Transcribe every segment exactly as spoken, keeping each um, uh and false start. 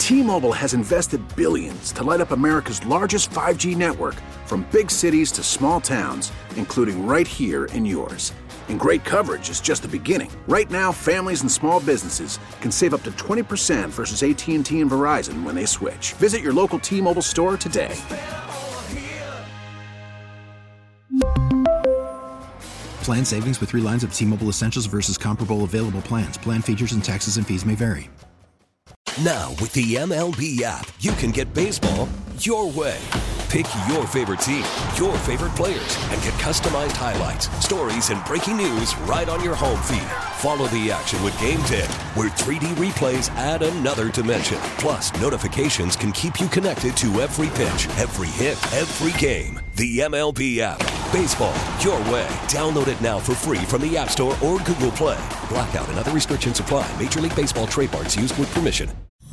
T-Mobile has invested billions to light up America's largest five G network, from big cities to small towns, including right here in yours. And great coverage is just the beginning. Right now, families and small businesses can save up to twenty percent versus A T and T and Verizon when they switch. Visit your local T-Mobile store today. Plan savings with three lines of T-Mobile Essentials versus comparable available plans. Plan features and taxes and fees may vary. Now, with the M L B app, you can get baseball your way. Pick your favorite team, your favorite players, and get customized highlights, stories, and breaking news right on your home feed. Follow the action with Game Day, where three D replays add another dimension. Plus, notifications can keep you connected to every pitch, every hit, every game. The M L B app. Baseball your way. Download it now for free from the App Store or Google Play. Blackout and other restrictions apply. Major League Baseball trademarks used with permission.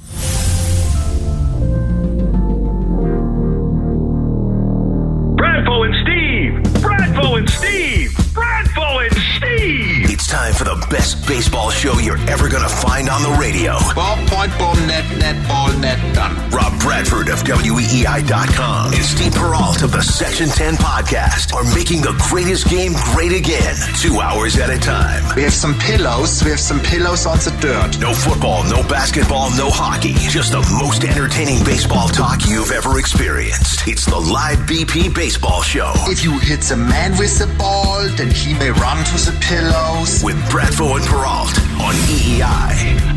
Bradfo and Steve! Bradfo and Steve! Bradfo and Steve! It's time for the best baseball show you're ever going to find on the radio. Ballpoint, boom, net, net, ball, net, done. Rob Bradford of W E E I dot com and Steve Peralt of the Section ten podcast are making the greatest game great again, two hours at a time. We have some pillows. We have some pillows on the dirt. No football, no basketball, no hockey. Just the most entertaining baseball talk you've ever experienced. It's the Live B P Baseball Show. If you hit the man with the ball, then he may run to the pillows. With Bradfo and Peralt on E E I.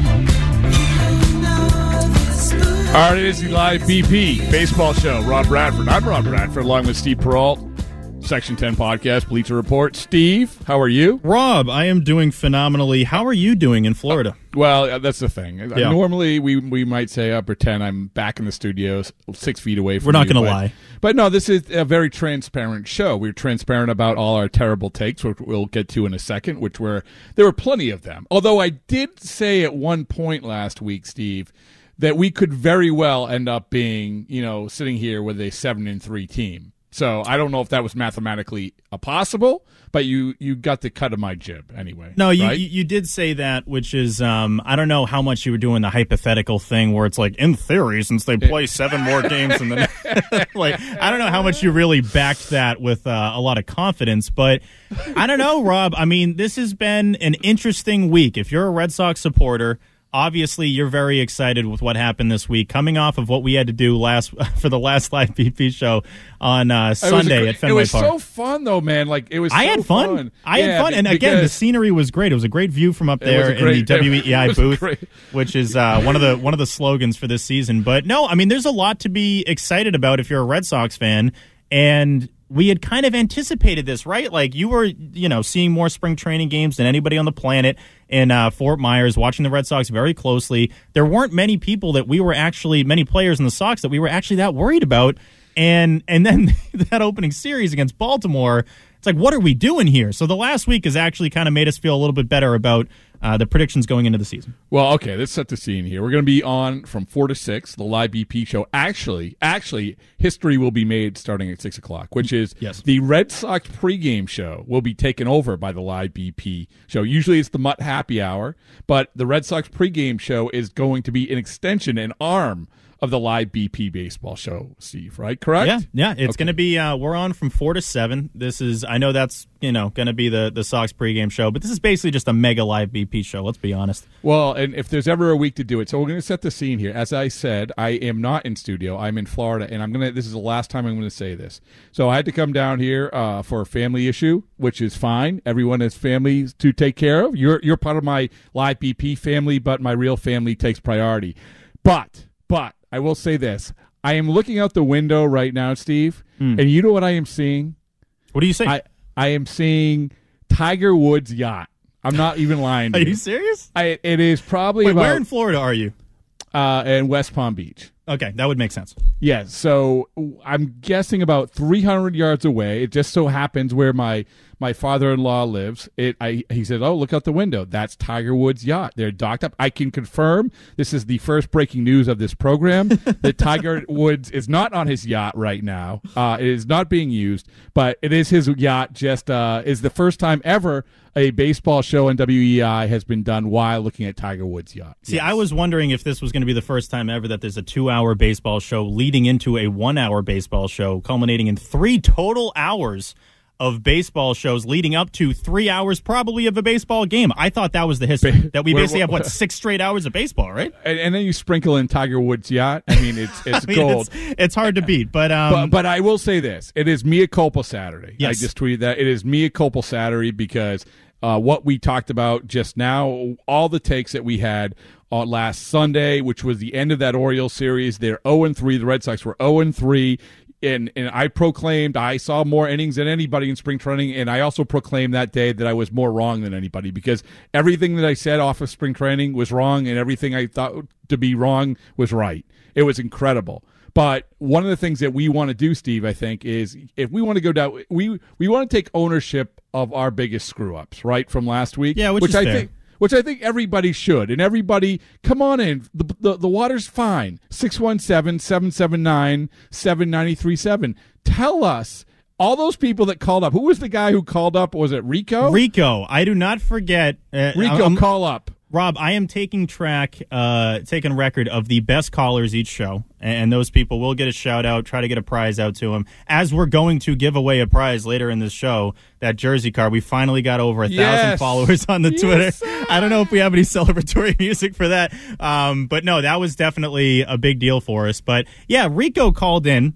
All right, it is the Live B P Baseball Show. Rob Bradford. I'm Rob Bradford, along with Steve Peralt. Section ten podcast, Bleacher Report. Steve, how are you? Rob, I am doing phenomenally. How are you doing in Florida? Uh, well, that's the thing. Yeah. Normally, we we might say, I pretend I'm back in the studio, six feet away from We're not you, going to but, lie. But no, this is a very transparent show. We're transparent about all our terrible takes, which we'll get to in a second, which were, there were plenty of them. Although I did say at one point last week, Steve, that we could very well end up being, you know, sitting here with a seven and three team. So I don't know if that was mathematically a possible, but you, you got the cut of my jib anyway. No, you, right? you you did say that, which is um, I don't know how much you were doing the hypothetical thing where it's like, in theory, since they play seven more games in the like, I don't know how much you really backed that with uh, a lot of confidence, but I don't know, Rob. I mean, this has been an interesting week. If you're a Red Sox supporter, obviously, you're very excited with what happened this week, coming off of what we had to do last for the last Live B P show on uh, Sunday great, at Fenway Park. It was Park. so fun, though, man. Like it was. I so had fun. fun. I yeah, had fun, and again, the scenery was great. It was a great view from up there in great, the W E E I booth, great. which is uh, one of the one of the slogans for this season. But no, I mean, there's a lot to be excited about if you're a Red Sox fan, and we had kind of anticipated this, right? Like you were, you know, seeing more spring training games than anybody on the planet in uh, Fort Myers, watching the Red Sox very closely. There weren't many people that we were actually, many players in the Sox that we were actually that worried about. And and then that opening series against Baltimore, it's like, what are we doing here? So the last week has actually kind of made us feel a little bit better about uh, the predictions going into the season. Well, okay, let's set the scene here. We're going to be on from four to six, the Live B P show. Actually, actually, history will be made starting at six o'clock, which is yes. the Red Sox pregame show will be taken over by the Live B P show. Usually it's the Mutt Happy Hour, but the Red Sox pregame show is going to be an extension, an arm of the Live B P baseball show, Steve, right? Correct? Yeah, yeah. It's okay. going to be, uh, we're on from four to seven. This is, I know that's, you know, going to be the, the Sox pregame show, but this is basically just a mega Live B P show, let's be honest. Well, and if there's ever a week to do it, so we're going to set the scene here. As I said, I am not in studio. I'm in Florida, and I'm going to, this is the last time I'm going to say this. So I had to come down here uh, for a family issue, which is fine. Everyone has families to take care of. You're, you're part of my Live B P family, but my real family takes priority. But, but, I will say this. I am looking out the window right now, Steve, mm. and you know what I am seeing? What do you see? I, I am seeing Tiger Woods' yacht. I'm not even lying to Are you. you serious? I, it is probably Wait, about... where in Florida are you? Uh, in West Palm Beach. Okay, that would make sense. Yes, yeah, so I'm guessing about three hundred yards away. It just so happens where my, my father-in-law lives. It, I, he said, oh, look out the window. That's Tiger Woods' yacht. They're docked up. I can confirm, this is the first breaking news of this program, that Tiger Woods is not on his yacht right now. Uh, it is not being used, but it is his yacht. Just uh, is the first time ever a baseball show on W E I has been done while looking at Tiger Woods' yacht. See, yes. I was wondering if this was going to be the first time ever that there's a two-hour baseball show leading into a one-hour baseball show, culminating in three total hours of baseball shows leading up to three hours probably of a baseball game. I thought that was the history, that we basically have, what, six straight hours of baseball, right? And, and then you sprinkle in Tiger Woods' yacht. I mean, it's it's I mean, gold. It's, it's hard to beat, but, um, but... But I will say this. It is Mea Culpa Saturday. Yes. I just tweeted that. It is Mea Culpa Saturday because uh, what we talked about just now, all the takes that we had on last Sunday, which was the end of that Orioles series, they're oh and three. The Red Sox were oh and three. And, and I proclaimed I saw more innings than anybody in spring training, and I also proclaimed that day that I was more wrong than anybody because everything that I said off of spring training was wrong, and everything I thought to be wrong was right. It was incredible. But one of the things that we want to do, Steve, I think, is if we want to go down, we we want to take ownership of our biggest screw-ups, right, from last week. Yeah, which, which is I fair. think. Which I think everybody should. And everybody, come on in. The the, the water's fine. six one seven, seven seven nine, seven nine three seven. Tell us, all those people that called up. Who was the guy who called up? Was it Rico? Rico. I do not forget. Uh, Rico, I'm, call up. Rob, I am taking track, uh, taking record of the best callers each show, and those people will get a shout out, try to get a prize out to them. As we're going to give away a prize later in this show, that jersey card, we finally got over a Yes. thousand followers on the Yes, Twitter. sir. I don't know if we have any celebratory music for that, um, but no, that was definitely a big deal for us. But yeah, Rico called in,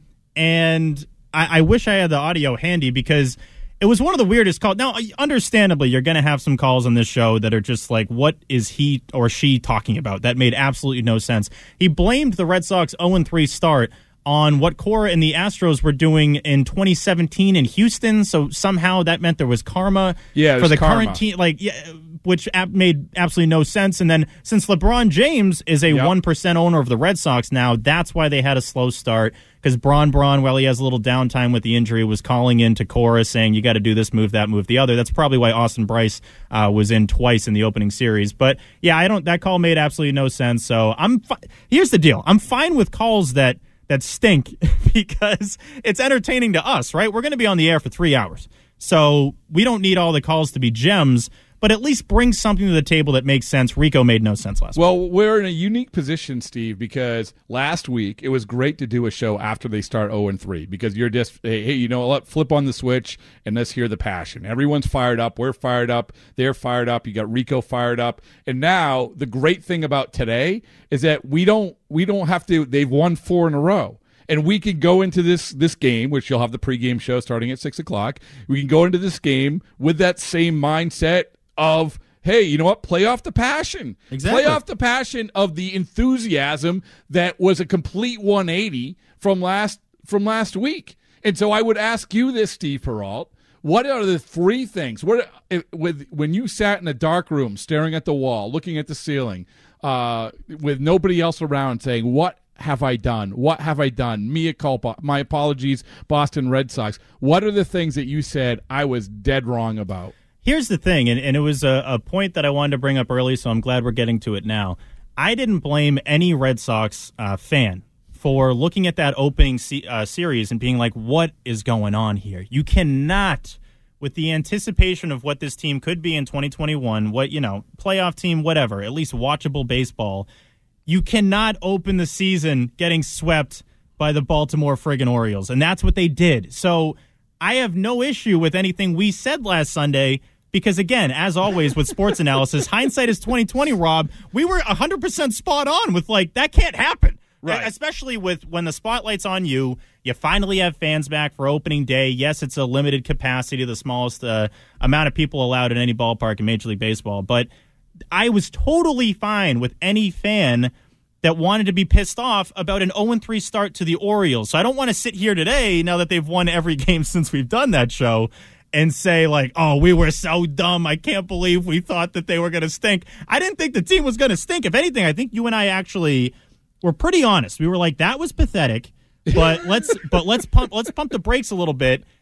and I, I wish I had the audio handy because it was one of the weirdest calls. Now, understandably, you're going to have some calls on this show that are just like, what is he or she talking about? That made absolutely no sense. He blamed the Red Sox oh and three start on what Cora and the Astros were doing in twenty seventeen in Houston. So somehow that meant there was karma Yeah, for there's the karma. current team. Like, yeah, which ab- made absolutely no sense. And then since LeBron James is a Yep. one percent owner of the Red Sox now, that's why they had a slow start. Because Bron Bron, while he has a little downtime with the injury, was calling in to Cora saying, you got to do this move, that move, the other. That's probably why Austin Bryce uh, was in twice in the opening series. But yeah, I don't. That call made absolutely no sense. So I'm. Fi- Here's the deal. I'm fine with calls that that stink because it's entertaining to us, right? We're going to be on the air for three hours. So we don't need all the calls to be gems, but at least bring something to the table that makes sense. Rico made no sense last week. Well, we're in a unique position, Steve, because last week it was great to do a show after they start oh and three because you're just, hey, hey, you know what, flip on the switch and let's hear the passion. Everyone's fired up. We're fired up. They're fired up. You got Rico fired up. And now the great thing about today is that we don't we don't have to, they've won four in a row. And we can go into this this game, which you'll have the pregame show starting at six o'clock. We can go into this game with that same mindset of, hey, you know what? Play off the passion. Exactly. Play off the passion of the enthusiasm that was a complete one eighty from last from last week. And so I would ask you this, Steve Perrault. What are the three things? What with when you sat in a dark room, staring at the wall, looking at the ceiling, uh, with nobody else around, saying, "What have I done? What have I done? Mea culpa. My apologies, Boston Red Sox." What are the things that you said I was dead wrong about? Here's the thing, and, and it was a, a point that I wanted to bring up early, so I'm glad we're getting to it now. I didn't blame any Red Sox uh, fan for looking at that opening se- uh, series and being like, what is going on here? You cannot, with the anticipation of what this team could be in twenty twenty-one, what, you know, playoff team, whatever, at least watchable baseball, you cannot open the season getting swept by the Baltimore friggin' Orioles, and that's what they did. So I have no issue with anything we said last Sunday because, again, as always with sports analysis, hindsight is twenty twenty, Rob. We were one hundred percent spot on with, like, that can't happen. Right. Especially with when the spotlight's on you, you finally have fans back for opening day. Yes, it's a limited capacity, the smallest uh, amount of people allowed in any ballpark in Major League Baseball, but I was totally fine with any fan that wanted to be pissed off about an oh and three start to the Orioles. So I don't want to sit here today, now that they've won every game since we've done that show, and say, like, oh, we were so dumb. I can't believe we thought that they were going to stink. I didn't think the team was going to stink. If anything, I think you and I actually were pretty honest. We were like, that was pathetic, but let's but let's pump let's pump the brakes a little bit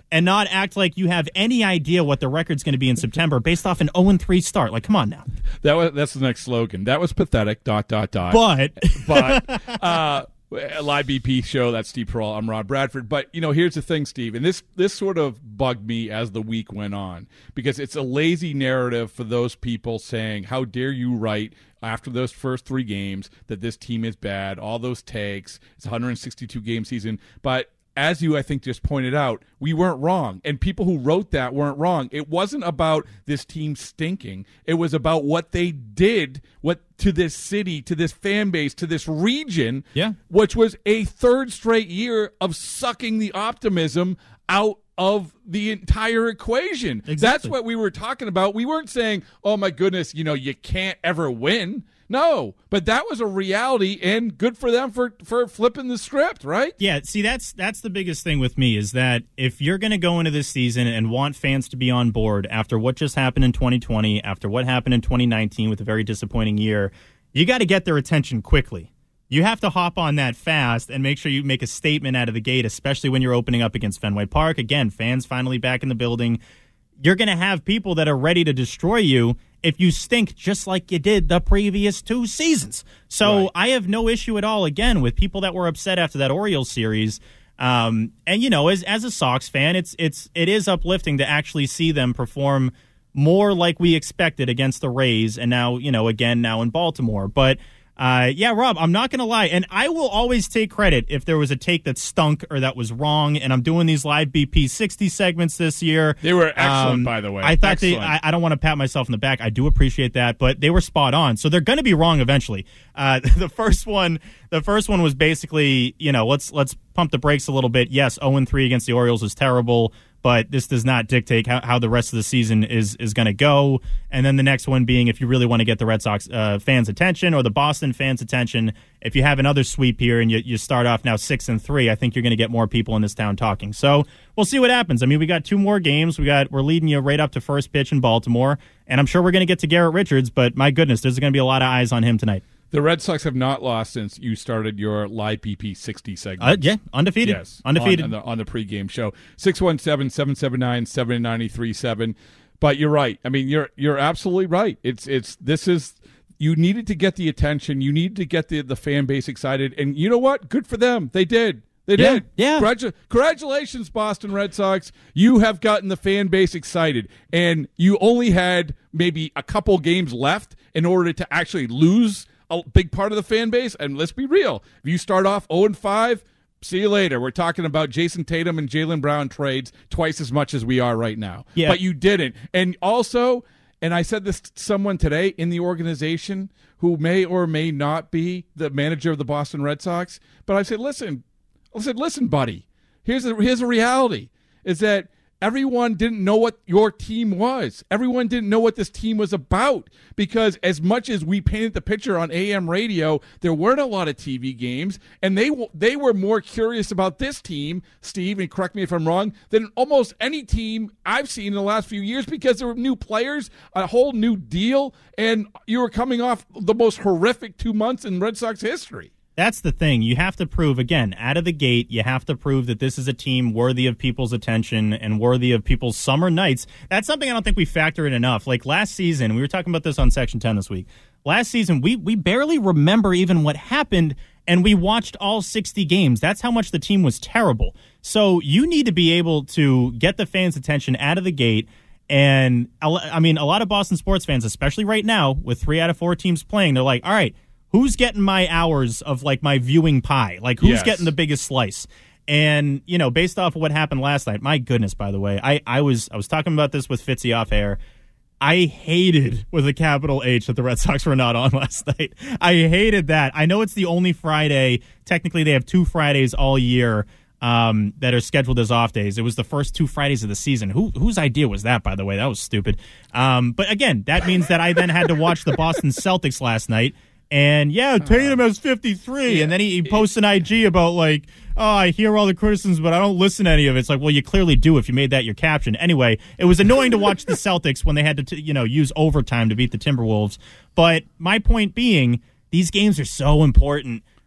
and not act like you have any idea what the record's going to be in September based off an oh and three start. Like, come on now. That was that's the next slogan. That was pathetic. Dot dot dot. But but uh, Live B P show. That's Steve Peralta. I'm Rod Bradford. But you know, here's the thing, Steve, and this this sort of bugged me as the week went on because it's a lazy narrative for those people saying, "How dare you write after those first three games that this team is bad?" All those takes. It's a one hundred sixty-two game season, but as you, I think, just pointed out, we weren't wrong. And people who wrote that weren't wrong. It wasn't about this team stinking. It was about what they did what to this city, to this fan base, to this region, yeah. which was a third straight year of sucking the optimism out of the entire equation. Exactly. That's what we were talking about. We weren't saying, oh, my goodness, you know, you can't ever win. No, but that was a reality, and good for them for, for flipping the script, right? Yeah, see, that's that's the biggest thing with me is that if you're going to go into this season and want fans to be on board after what just happened in twenty twenty, after what happened in twenty nineteen with a very disappointing year, you got to get their attention quickly. You have to hop on that fast and make sure you make a statement out of the gate, especially when you're opening up against Fenway Park. Again, fans finally back in the building. You're going to have people that are ready to destroy you if you stink just like you did the previous two seasons. So right. I have no issue at all, again, with people that were upset after that Orioles series. Um, and, you know, as as a Sox fan, it's it's it is uplifting to actually see them perform more like we expected against the Rays and now, you know, again, now in Baltimore. But Uh, yeah, Rob, I'm not going to lie, and I will always take credit if there was a take that stunk or that was wrong, and I'm doing these live B P sixty segments this year. They were excellent, um, by the way. I thought excellent. they, I, I don't want to pat myself in the back. I do appreciate that, but they were spot on, so they're going to be wrong eventually. Uh, the first one, the first one was basically, you know, let's let's pump the brakes a little bit. Yes, oh and three against the Orioles is terrible, but this does not dictate how, how the rest of the season is is going to go. And then the next one being, if you really want to get the Red Sox uh, fans' attention or the Boston fans' attention, if you have another sweep here and you, you start off now six and three, I think you're going to get more people in this town talking. So we'll see what happens. I mean, we got two more games. We got we're leading you right up to first pitch in Baltimore, and I'm sure we're going to get to Garrett Richards. But my goodness, there's going to be a lot of eyes on him tonight. The Red Sox have not lost since you started your live P P sixty segment. Uh, yeah, undefeated. Yes, undefeated. On, on, the, on the pregame show. six one seven, seven seven nine, seven nine three seven. But you're right. I mean, you're you're absolutely right. It's it's this is you needed to get the attention. You needed to get the, the fan base excited. And you know what? Good for them. They did. They yeah, did. Yeah. Congratu- Congratulations, Boston Red Sox. You have gotten the fan base excited. And you only had maybe a couple games left in order to actually lose a big part of the fan base. And let's be real. If you start off oh and five, see you later. We're talking about Jason Tatum and Jaylen Brown trades twice as much as we are right now. Yeah. But you didn't. And also, and I said this to someone today in the organization who may or may not be the manager of the Boston Red Sox, but I said, listen, I said, listen, buddy, here's a, here's a reality, is that everyone didn't know what your team was. Everyone didn't know what this team was about because as much as we painted the picture on A M radio, there weren't a lot of T V games, and they they were more curious about this team, Steve, and correct me if I'm wrong, than almost any team I've seen in the last few years because there were new players, a whole new deal, and you were coming off the most horrific two months in Red Sox history. That's the thing. You have to prove, again, out of the gate, you have to prove that this is a team worthy of people's attention and worthy of people's summer nights. That's something I don't think we factor in enough. Like last season, we were talking about this on Section ten this week. Last season, we, we barely remember even what happened, and we watched all sixty games. That's how much the team was terrible. So you need to be able to get the fans' attention out of the gate. And, I mean, a lot of Boston sports fans, especially right now, with three out of four teams playing, they're like, all right, who's getting my hours of, like, my viewing pie? Like, who's yes. getting the biggest slice? And, you know, based off of what happened last night, my goodness, by the way, I, I was I was talking about this with Fitzy off air. I hated, with a capital H, that the Red Sox were not on last night. I hated that. I know it's the only Friday. Technically, they have two Fridays all year um, that are scheduled as off days. It was the first two Fridays of the season. Who Whose idea was that, by the way? That was stupid. Um, but, again, that means that I then had to watch the Boston Celtics last night. And, yeah, Tatum has fifty-three. Yeah. And then he, he posts an I G about, like, oh, I hear all the criticisms, but I don't listen to any of it. It's like, well, you clearly do if you made that your caption. Anyway, it was annoying to watch the Celtics when they had to, t- you know, use overtime to beat the Timberwolves. But my point being, these games are so important.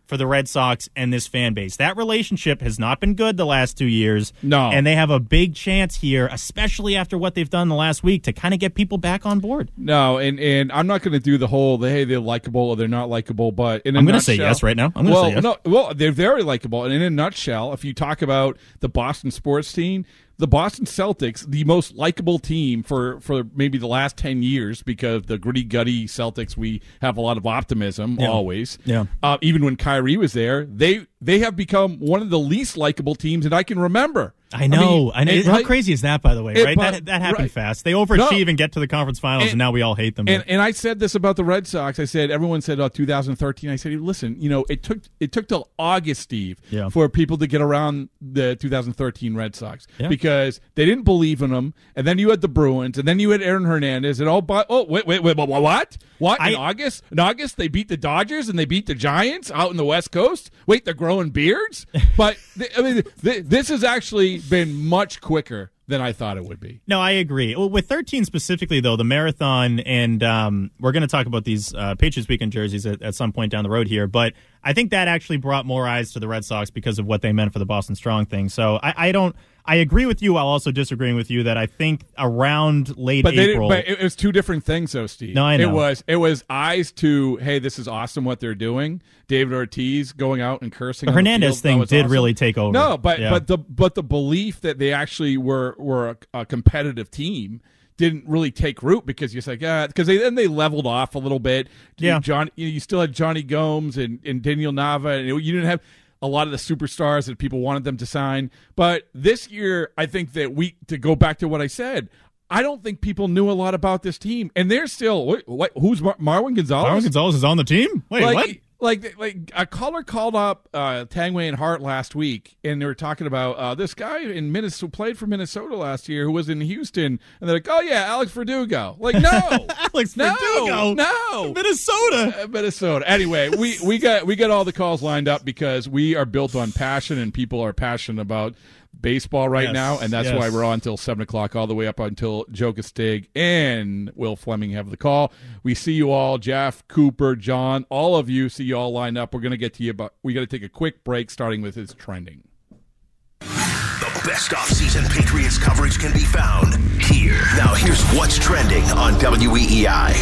for the Red Sox and this fan base. That relationship has not been good the last two years. No. And they have a big chance here, especially after what they've done the last week, to kind of get people back on board. No, and, and I'm not going to do the whole, hey, they're likable or they're not likable, but in a I'm going to nutshell, say yes right now. I'm going to well, say yes. No, well, they're very likable. And in a nutshell, if you talk about the Boston sports team, the Boston Celtics, the most likable team for, for maybe the last ten years, because the gritty, gutty Celtics, we have a lot of optimism Yeah. always. Yeah. Uh, even when Kyrie was there, they they have become one of the least likable teams that I can remember. I know. I, mean, know. it- How right? crazy is that, by the way, It- right? but- that that happened right. fast. They overachieve No. and get to the conference finals, and, And- now we all hate them. And, and I said this about the Red Sox. I said everyone said, "Oh, two thousand thirteen." I said, "Listen, you know, it took it took till August, Steve, Yeah. for people to get around the two thousand thirteen Red Sox Yeah. because they didn't believe in them. And then you had the Bruins, and then you had Aaron Hernandez, and all. But oh, wait, wait, wait, what? What? What? In I- August? In August, they beat the Dodgers and they beat the Giants out in the West Coast. Wait, they're growing beards. But th- I mean, th- this has actually been much quicker than I thought it would be. No, I agree. Well, with thirteen specifically, though, the marathon, and um, we're going to talk about these uh, Patriots weekend jerseys at, at some point down the road here, but I think that actually brought more eyes to the Red Sox because of what they meant for the Boston Strong thing. So I, I don't. I agree with you while also disagreeing with you that I think around late But, they April. didn't, but it was two different things, though, Steve. No, I know. It was it was eyes to, hey, this is awesome what they're doing. David Ortiz going out and cursing. The on the Hernandez field, thing that was did awesome. really take over. No, but Yeah. but the but the belief that they actually were were a, a competitive team didn't really take root because you're like, yeah, because they, then they leveled off a little bit. Yeah. you, John, you, you still had Johnny Gomes and, and Daniel Nava, and you didn't have a lot of the superstars that people wanted them to sign. But this year, I think that we, to go back to what I said, I don't think people knew a lot about this team. And they're still, what, what, who's Mar- Marwin Gonzalez? Marwin Gonzalez is on the team? Wait, like, what? Like, like a caller called up uh, Tangway and Hart last week, and they were talking about uh, this guy in Minnesota, played for Minnesota last year, who was in Houston, and they're like, "Oh yeah, Alex Verdugo." Like, no, Alex no, Verdugo? no, Minnesota. Uh, Minnesota. Anyway, we, we got we got all the calls lined up because we are built on passion, and people are passionate about baseball right Yes, now, and that's yes. why we're on until seven o'clock, all the way up until Joe Castig and Will Fleming have the call. We see you all, Jeff, Cooper, John, all of you. See you all lined up. We're going to get to you, but we got to take a quick break, starting with his trending. The best off-season Patriots coverage can be found here. Now here's what's trending on W E E I.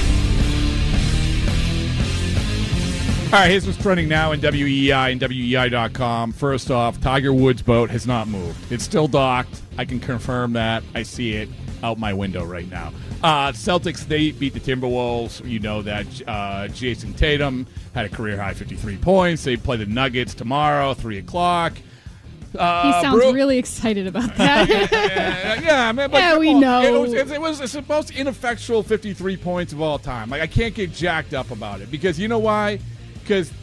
All right, here's what's trending now in W E E I and W E I dot com. First off, Tiger Woods' boat has not moved. It's still docked. I can confirm that. I see it out my window right now. Uh, Celtics, they beat the Timberwolves. You know that uh, Jason Tatum had a career-high fifty-three points. They play the Nuggets tomorrow, three o'clock. Uh, He sounds Bru- really excited about that. yeah, yeah, I mean, but Yeah, come we on. know. It was, it, was, it's the most ineffectual fifty-three points of all time. Like, I can't get jacked up about it because you know why? Because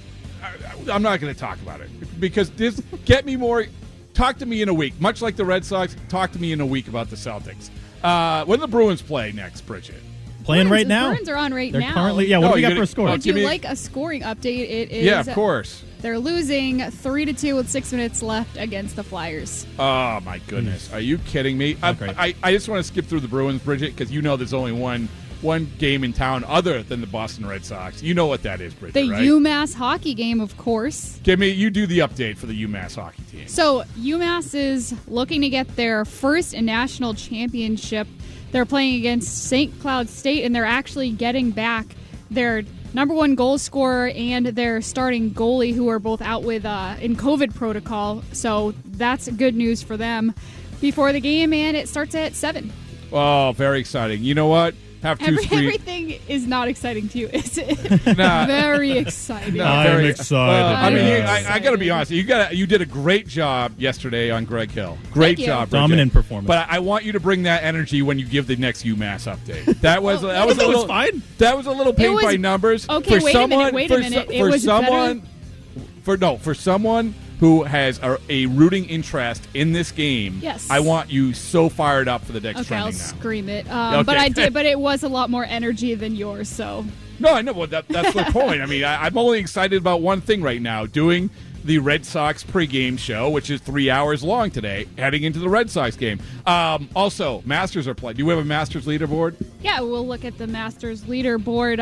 I'm not going to talk about it. Because this, get me more, talk to me in a week. Much like the Red Sox, talk to me in a week about the Celtics. Uh, when the Bruins play next, Bridget? Playing Bruins- right the now? Bruins are on right They're now. currently, yeah, what Oh, do we you got gotta- for a score? oh, Would give you me- like a scoring update? It is. Yeah, of course. They're losing three to two with six minutes left against the Flyers. Oh, my goodness. Are you kidding me? I, great. I, I just want to skip through the Bruins, Bridget, because you know there's only one one game in town other than the Boston Red Sox. You know what that is, Bridget, The right? UMass hockey game, of course. Give me, you do the update for the UMass hockey team. So UMass is looking to get their first national championship. They're playing against Saint Cloud State, and they're actually getting back their number one goal scorer and their starting goalie, who are both out with uh, in COVID protocol. So that's good news for them before the game, and it starts at seven. Oh, very exciting. You know what? Have two Every, screen. everything is not exciting to you, is it? Nah. Very exciting. No, I'm very- excited, Well, I mean, yes. you, I, I got to be honest. You got you did a great job yesterday on Greg Hill. Great Thank you. job, Bridget. Dominant performance. But I, I want you to bring that energy when you give the next UMass update. That was that was a that was little fine. That was a little paint was- by numbers. Okay, for wait a someone, minute, wait a for minute. so- It for was better- someone, for no, for someone who has a, a rooting interest in this game. Yes. I want you so fired up for the next Okay, I'll trending now. scream it. Um, Okay. But I did. But it was a lot more energy than yours. So No, I know. Well, that, that's the point. I mean, I, I'm only excited about one thing right now: doing the Red Sox pregame show, which is three hours long today, heading into the Red Sox game. Um, also, Masters are playing. Do we have a Masters leaderboard? yeah, we'll look at the Masters leaderboard. Uh,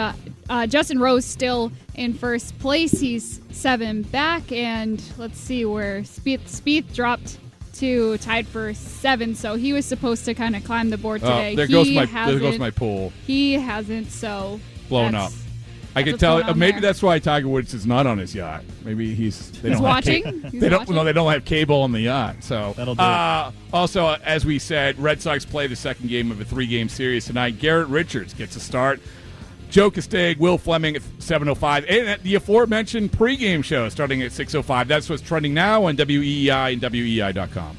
uh, Justin Rose still in first place. He's seven back, and let's see where Spieth, Spieth dropped to tied for seven, so he was supposed to kind of climb the board today. Oh, there he goes my there goes my pool. He hasn't, so blown up. I can tell. Uh, maybe there. That's why Tiger Woods is not on his yacht. Maybe he's. They he's don't watching. Have ca- he's they don't. watching? No, they don't have cable on the yacht. So that'll do uh, it. Also, uh, as we said, Red Sox play the second game of a three-game series tonight. Garrett Richards gets a start. Joe Castaic, Will Fleming at seven oh five, and at the aforementioned pregame show starting at six oh five. That's what's trending now on W E E I and W E E I dot com.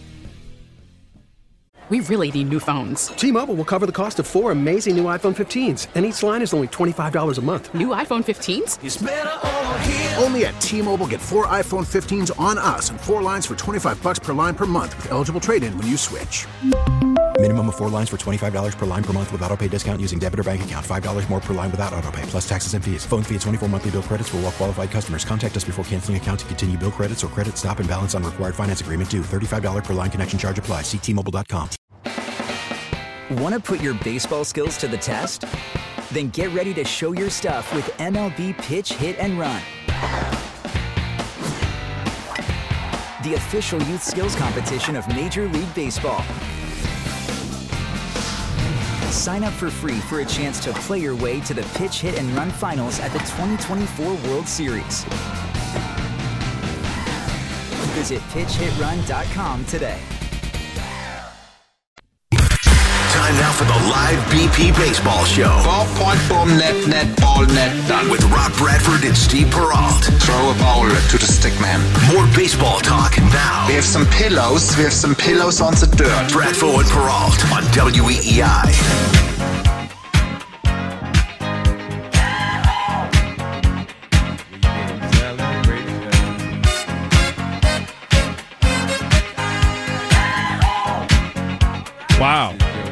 We really need new phones. T-Mobile will cover the cost of four amazing new iPhone fifteens, and each line is only twenty-five dollars a month. New iPhone fifteens? It's better over here. Only at T-Mobile, get four iPhone fifteens on us and four lines for twenty-five dollars per line per month with eligible trade-in when you switch. Minimum of four lines for twenty-five dollars per line per month with autopay discount using debit or bank account. five dollars more per line without autopay, plus taxes and fees. Phone fee at twenty-four monthly bill credits for well-qualified customers. Contact us before canceling account to continue bill credits or credit stop and balance on required finance agreement due. thirty-five dollars per line connection charge applies. See T Mobile dot com. Want to put your baseball skills to the test? Then get ready to show your stuff with M L B Pitch, Hit, and Run. The official youth skills competition of Major League Baseball. Sign up for free for a chance to play your way to the Pitch, Hit, and Run finals at the twenty twenty-four World Series. Visit pitch hit run dot com today. Time now for the live B P Baseball Show. Four-point boom, net, net, ball, net, done. With Rob Bradford and Steve Peralt. Throw a ball to the stick man. More baseball talk now. We have some pillows. We have some pillows on the dirt. Bradford and Peralt on W E E I. Wow.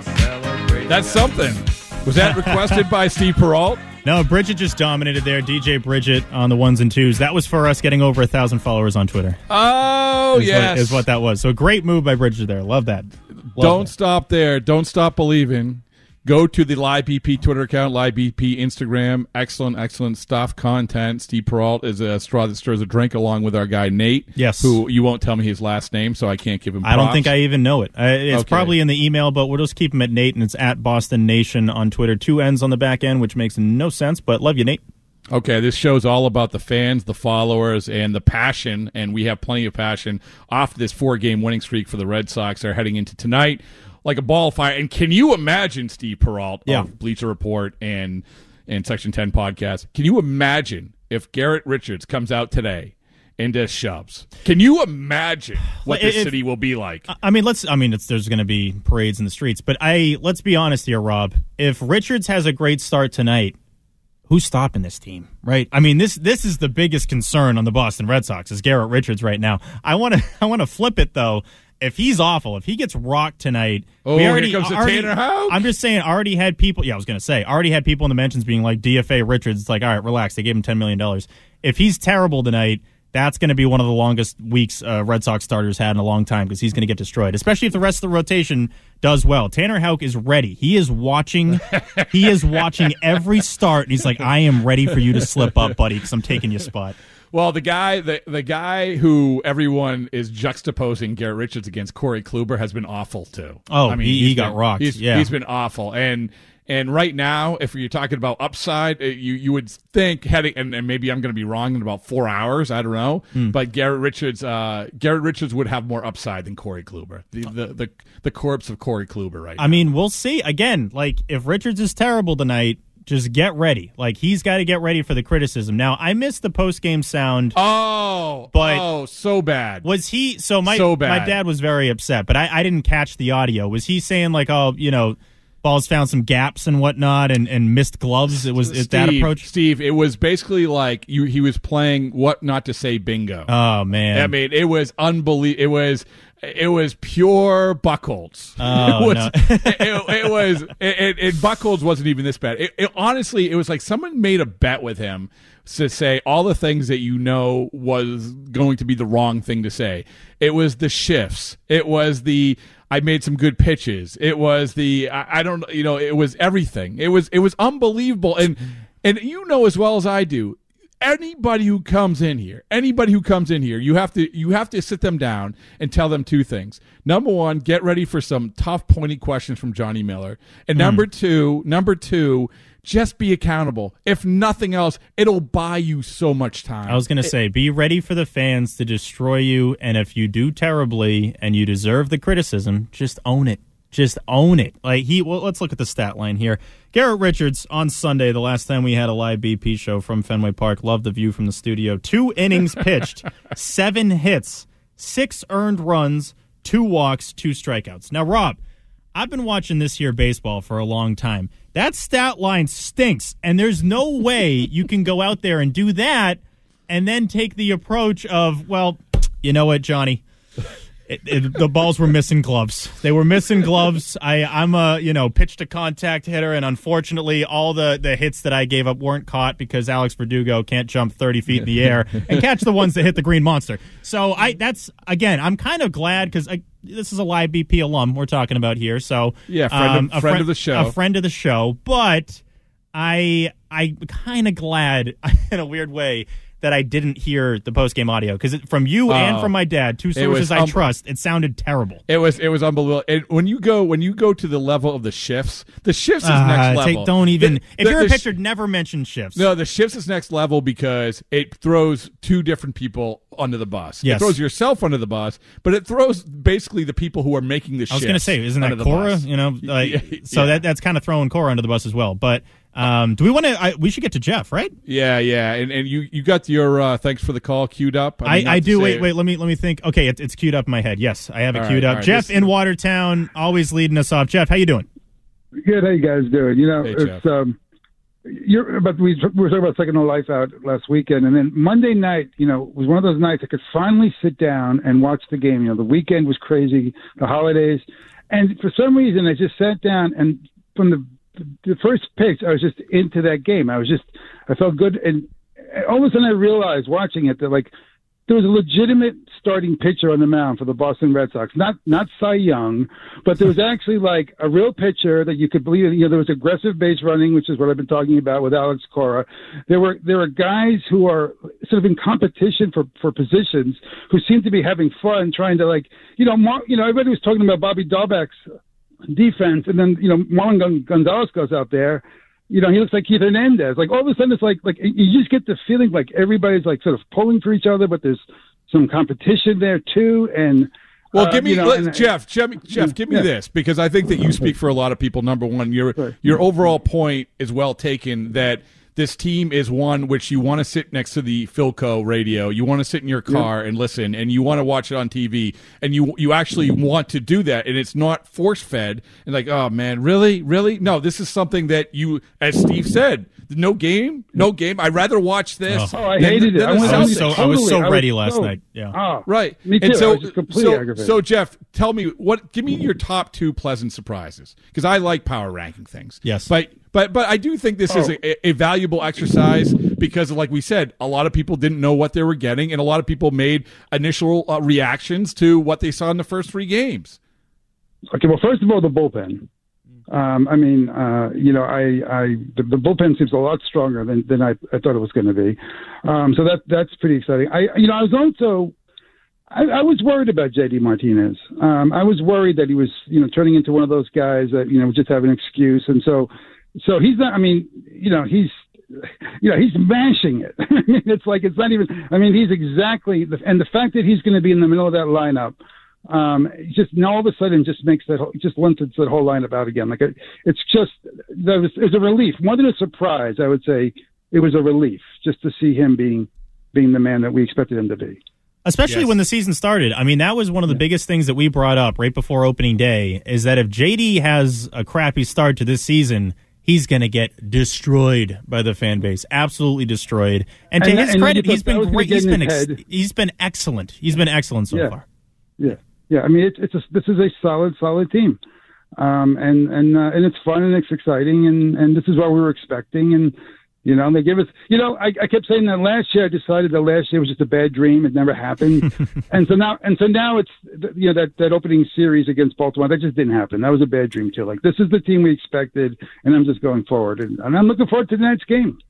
That's something. Was that requested by Steve Peralt? No, Bridget just dominated there. D J Bridget on the ones and twos. That was for us getting over a thousand followers on Twitter. Oh, is yes. What, is what that was. So a great move by Bridget there. Love that. Love Don't that. stop there. Don't stop believing. Go to the Live B P Twitter account, Live B P Instagram. Excellent, excellent stuff, content. Steve Peralt is a straw that stirs a drink along with our guy, Nate. Yes. Who you won't tell me his last name, so I can't give him props. I don't think I even know it. Uh, it's Okay. probably in the email, but we'll just keep him at Nate, and it's at Boston Nation on Twitter. Two N's on the back end, which makes no sense, but love you, Nate. Okay, this show's all about the fans, the followers, and the passion, and we have plenty of passion off this four-game winning streak for the Red Sox. They're heading into tonight like a ball of fire. And can you imagine, Steve Peralt Yeah. of Bleacher Report and, and Section ten podcast, can you imagine if Garrett Richards comes out today and just shoves? Can you imagine what Well, this if- city will be like? I mean, let's. I mean, it's, there's going to be parades in the streets, but I let's be honest here, Rob. If Richards has a great start tonight, who's stopping this team, right? I mean, this this is the biggest concern on the Boston Red Sox is Garrett Richards right now. I want to I want to flip it though. If he's awful, if he gets rocked tonight, Oh, we already, here comes the already, Tanner Houck. I'm just saying, already had people. Yeah, I was going to say, already had people in the mentions being like D F A Richards. It's like, all right, relax. They gave him ten million dollars. If he's terrible tonight, that's going to be one of the longest weeks uh, Red Sox starters had in a long time because he's going to get destroyed, especially if the rest of the rotation does well. Tanner Houck is ready. He is watching. He is watching every start, and he's like, I am ready for you to slip up, buddy, because I'm taking your spot. Well, the guy, the the guy who everyone is juxtaposing Garrett Richards against, Corey Kluber, has been awful too. Oh, I mean, he, he's he got been, rocked. He's, yeah, he's been awful, and and right now, if you're talking about upside, uh, you you would think heading, and, and maybe I'm going to be wrong in about four hours. I don't know, Hmm. but Garrett Richards, uh, Garrett Richards would have more upside than Corey Kluber, the the the, the corpse of Corey Kluber right now. I mean, we'll see. Again, like if Richards is terrible tonight, just get ready. Like he's got to get ready for the criticism. Now, I missed the post game sound. Oh, but oh, so bad. Was he? So my So bad. my dad was very upset, but I, I didn't catch the audio. Was he saying like, oh, you know, Ball's found some gaps and whatnot, and, and missed gloves? It was Steve, that approach. Steve, it was basically like you. He was playing what not to say bingo. Oh man, I mean, it was unbelievable. It was. It was pure Buchholz. Oh, it was. no. it, it was. It, it, it Buchholz wasn't even this bad. It, it, honestly, it was like someone made a bet with him to say all the things that you know was going to be the wrong thing to say. It was the shifts. It was the I made some good pitches. It was the I, I don't. You know. It was everything. It was. It was unbelievable. And And you know as well as I do, anybody who comes in here, anybody who comes in here, you have to you have to sit them down and tell them two things. Number one, get ready for some tough, pointy questions from Johnny Miller. And number mm. two, number two, just be accountable. If nothing else, it'll buy you so much time. I was going to say, be ready for the fans to destroy you, and if you do terribly and you deserve the criticism, just own it. Just own it. Like he. Well, let's look at the stat line here. Garrett Richards on Sunday, the last time we had a live B P show from Fenway Park. Loved the view from the studio. Two innings pitched, seven hits, six earned runs, two walks, two strikeouts. Now, Rob, I've been watching this here baseball for a long time. That stat line stinks, and there's no way you can go out there and do that and then take the approach of, well, you know what, Johnny? It, it, the balls were missing gloves. They were missing gloves. I, I'm a you know pitch to contact hitter, and unfortunately, all the, the hits that I gave up weren't caught because Alex Verdugo can't jump thirty feet in the air and catch the ones that hit the green monster. So I that's again, I'm kind of glad because this is a live B P alum we're talking about here. So yeah, friend, um, of, a friend fr- of the show, a friend of the show. But I I kind of glad in a weird way that I didn't hear the post-game audio because from you oh, and from my dad, two sources I um, trust, it sounded terrible. It was it was unbelievable. And when you go when you go to the level of the shifts, the shifts is uh, next level. Take, don't even the, if the, you're a the, pitcher, never mention shifts. No, the shifts is next level because it throws two different people under the bus. Yes. It throws yourself under the bus, but it throws basically the people who are making the shifts. I was going to say, isn't that Cora? You know, like, yeah, so yeah. that that's kind of throwing Cora under the bus as well, but. Um, do we want to? We should get to Jeff, right? Yeah, yeah, and and you, you got your uh, thanks for the call queued up. I, mean, I, I do. Wait, wait. Let me let me think. Okay, it, it's queued up in my head. Yes, I have it all queued right, up. Right, Jeff this, in Watertown, always leading us off. Jeff, how you doing? Good. How you guys doing? You know, hey, it's Jeff. um, you're but we, we were talking about Second No Life out last weekend, and then Monday night, you know, was one of those nights I could finally sit down and watch the game. You know, the weekend was crazy, the holidays, and for some reason I just sat down and from the the first pitch, I was just into that game. I was just, I felt good. And all of a sudden I realized watching it that like there was a legitimate starting pitcher on the mound for the Boston Red Sox. Not, not Cy Young, but there was actually like a real pitcher that you could believe, you know, there was aggressive base running, which is what I've been talking about with Alex Cora. There were, there were guys who are sort of in competition for, for positions who seem to be having fun trying to like, you know, Mar- you know, everybody was talking about Bobby Dahlbeck's defense, and then you know Marlon Gonzalez goes out there. You know he looks like Keith Hernandez. Like all of a sudden, it's like like you just get the feeling like everybody's like sort of pulling for each other, but there's some competition there too. And well, uh, give me you know, let, and, Jeff, Jeff, Jeff, give me yeah. this because I think that you speak for a lot of people. Number one, your your overall point is well taken that. This team is one which you want to sit next to the Philco radio. You want to sit in your car yeah. and listen, and you want to watch it on T V, and you you actually want to do that, and it's not force-fed. And like, oh, man, really? Really? No, this is something that you, as Steve said, no game, no game. I'd rather watch this. Oh, I hated than, it. Than I, I, was so, totally, I was so ready was last so, night. Yeah. Oh, right. Me too. And so, I was just completely so, aggravated. so, Jeff, tell me, what. give me your top two pleasant surprises, because I like power ranking things. Yes. But But but I do think this oh. is a, a valuable exercise because, like we said, a lot of people didn't know what they were getting, and a lot of people made initial uh, reactions to what they saw in the first three games. Okay, well, first of all, the bullpen. Um, I mean, uh, you know, I, I the, the bullpen seems a lot stronger than, than I, I thought it was going to be. Um, so that that's pretty exciting. I you know I was also I, I was worried about J D Martinez. Um, I was worried that he was you know turning into one of those guys that you know would just have an excuse, and so. So he's not, I mean, you know, he's, you know, he's mashing it. I mean, it's like, it's not even, I mean, he's exactly, the, and the fact that he's going to be in the middle of that lineup, um, just all of a sudden just makes that, whole, just lends that whole lineup out again. Like, it, it's just, there was, it was a relief. More than a surprise, I would say it was a relief just to see him being, being the man that we expected him to be. Especially yes. when the season started. I mean, that was one of the yeah. biggest things that we brought up right before opening day is that if J D has a crappy start to this season, he's going to get destroyed by the fan base, absolutely destroyed. And to and, his and credit, he's been great. He's been ex- he's been excellent. He's been excellent so yeah. far. Yeah, yeah. I mean, it's it's a, this is a solid, solid team, um, and and uh, and it's fun and it's exciting, and, and this is what we were expecting. And you know, they give us. You know, I, I kept saying that last year. I decided that last year was just a bad dream. It never happened, and so now and so now it's you know that, that opening series against Baltimore that just didn't happen. That was a bad dream too. Like this is the team we expected, and I'm just going forward, and, and I'm looking forward to the next game.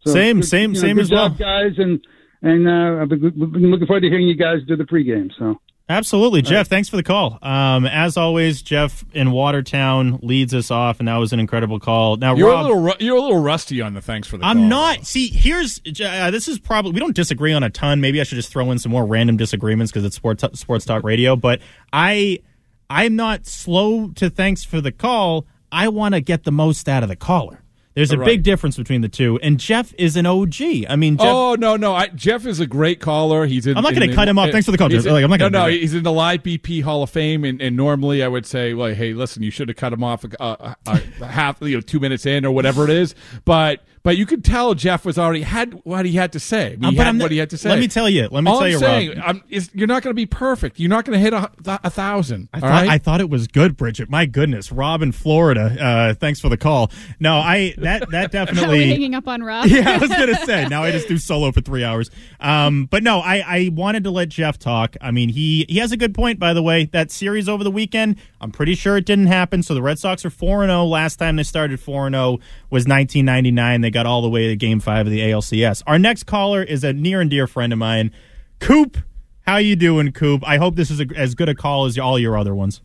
So same, good, same, you know, same good as job, well, guys. And and uh, I've been, been looking forward to hearing you guys do the pregame. So. Absolutely, Jeff. Thanks for the call. Um, as always, Jeff in Watertown leads us off, and that was an incredible call. Now, you're Rob, a little ru- you're a little rusty on the thanks for the I'm call. not. See, here's uh, this is probably we don't disagree on a ton. Maybe I should just throw in some more random disagreements because it's sports sports talk radio. But I I'm not slow to thanks for the call. I want to get the most out of the caller. There's a right. big difference between the two, and Jeff is an O G. I mean, Jeff, oh no, no, I, Jeff is a great caller. He's in. I'm not going to cut him off. Thanks for the call, Jeff. In, like, I'm not no, gonna no, do he's in the Live B P Hall of Fame, and, and normally I would say, like, hey, listen, you should have cut him off a, a, a half, you know, two minutes in or whatever it is. But but you could tell Jeff was already had what he had to say. He Uh, but had I'm what not- he had to say. let me tell you. Let me All tell I'm you, saying, Rob. I'm, is you're not going to be perfect. You're not going to hit a, a thousand. I all thought, right? I thought it was good, Bridget. My goodness, Rob in Florida. Uh, thanks for the call. No, I that that Are we definitely. hanging up on Rob? Yeah, I was gonna say. Now I just do solo for three hours. Um, but no, I, I wanted to let Jeff talk. I mean, he he has a good point, by the way. That series over the weekend, I'm pretty sure it didn't happen. So the Red Sox are four and zero. Last time they started four and zero was nineteen ninety-nine. They got all the way to Game Five of the A L C S. Our next caller is a near and dear friend of mine, Coop. How you doing, Coop? I hope this is a, as good a call as all your other ones.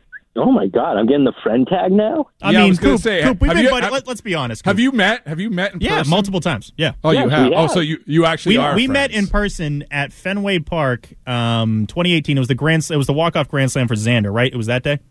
Oh my God, I'm getting the friend tag now. I Yeah, I mean, was gonna Coop, say, Coop, we've have been you- buddy- have- let, let's be honest. Coop. Have you met? Have you met in Yeah, person? multiple times. Yeah. Oh, Yes, you have. we Oh, have. so you you actually We, are. we met friends. in person at Fenway Park, um, twenty eighteen. It was the grand. It was the walk off grand slam for Xander, right? It was that day.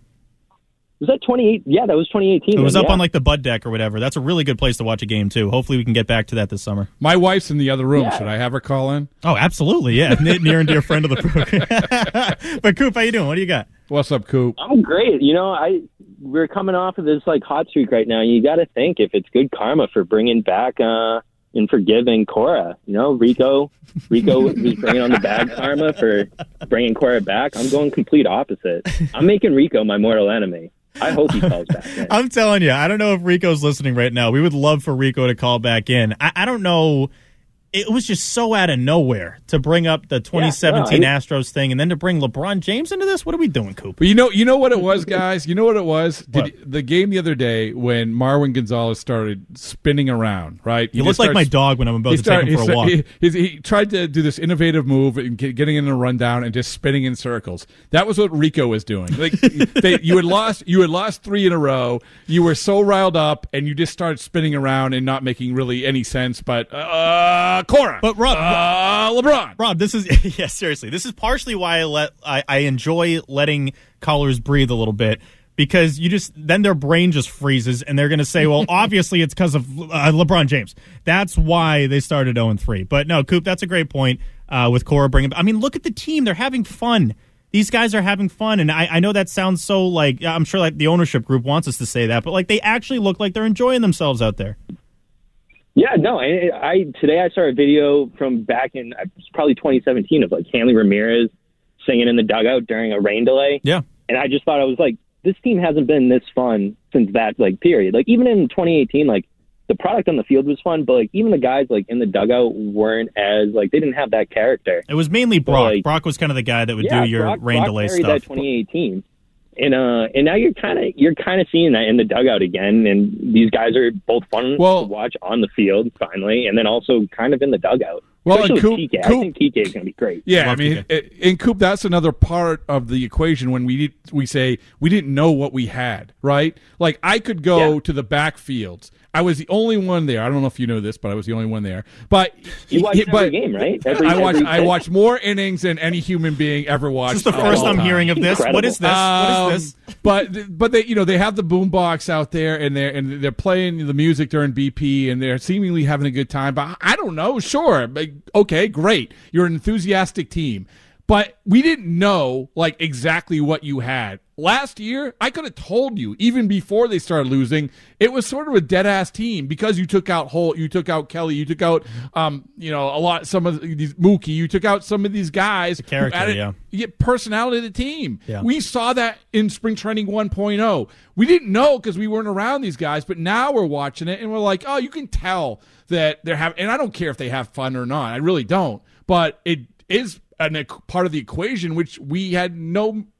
Was that twenty-eight? Yeah, that was twenty eighteen. It was then, up yeah. on like the Bud Deck or whatever. That's a really good place to watch a game too. Hopefully, we can get back to that this summer. My wife's in the other room. Yeah. Should I have her call in? Oh, absolutely, yeah. Near and dear friend of the program. But Coop, how you doing? What do you got? What's up, Coop? I'm great. You know, I we're coming off of this like hot streak right now. You got to think if it's good karma for bringing back uh, and forgiving Cora. You know, Rico, Rico was bringing on the bad karma for bringing Cora back. I'm going complete opposite. I'm making Rico my mortal enemy. I hope he calls back in. I'm telling you, I don't know if Rico's listening right now. We would love for Rico to call back in. I, I don't know. It was just so out of nowhere to bring up the twenty seventeen Yeah, no, I- Astros thing and then to bring LeBron James into this. What are we doing, Coop? But you know, you know what it was, guys. You know what it was. Did What? the game the other day when Marwin Gonzalez started spinning around, right? You He look just like my starts- dog when I'm about he to started- take him he for a sta- walk. He, he, he tried to do this innovative move and get, getting in a rundown and just spinning in circles. That was what Rico was doing. Like they, you had lost, you had lost three in a row. You were so riled up, and you just started spinning around and not making really any sense. But uh, Cora, But Rob, uh, LeBron. Rob, this is yeah, seriously. This is partially why I let I, I enjoy letting callers breathe a little bit because you just then their brain just freezes and they're going to say, well, obviously it's because of uh, LeBron James. That's why they started oh and three. But no, Coop, that's a great point uh, with Cora bringing. I mean, look at the team; they're having fun. These guys are having fun, and I, I know that sounds so like I'm sure like the ownership group wants us to say that, but like they actually look like they're enjoying themselves out there. Yeah, no. I, I today I saw a video from back in uh, probably twenty seventeen of like Hanley Ramirez singing in the dugout during a rain delay. Yeah, and I just thought I was like, this team hasn't been this fun since that like period. Like even in twenty eighteen, like the product on the field was fun, but like even the guys like in the dugout weren't as like they didn't have that character. It was mainly So, Brock. like, Brock was kind of the guy that would yeah, do your Brock, rain Brock delay carried stuff. That twenty eighteen. And uh, and now you're kind of you're kind of seeing that in the dugout again, and these guys are both fun Well- to watch on the field finally, and then also kind of in the dugout. Well, Especially and Coop- with Kike. I Coop- think Kike is going to be great. Yeah, Love I mean, i- in Coop, that's another part of the equation when we we say we didn't know what we had, right? Like I could go Yeah. to the backfields. I was the only one there. I don't know if you know this, but I was the only one there. But You watch he- every but game, right? Every- I watched. every I pitch. watched more innings than any human being ever watched. This is the of first all I'm time. hearing of this. What is this? Um, what is this? But but they you know they have the boombox out there and they're and they're playing the music during B P and they're seemingly having a good time. But I don't know. Sure, like, okay, great. You're an enthusiastic team, but we didn't know like exactly what you had. Last year, I could have told you even before they started losing, it was sort of a dead ass team because you took out Holt, you took out Kelly, you took out um, you know, a lot some of these Mookie, you took out some of these guys. character, who added- yeah. you get personality to the team. Yeah. We saw that in spring training one point oh. We didn't know because we weren't around these guys, but now we're watching it and we're like, oh, you can tell that they're having. And I don't care if they have fun or not. I really don't. But it is a part of the equation which we had no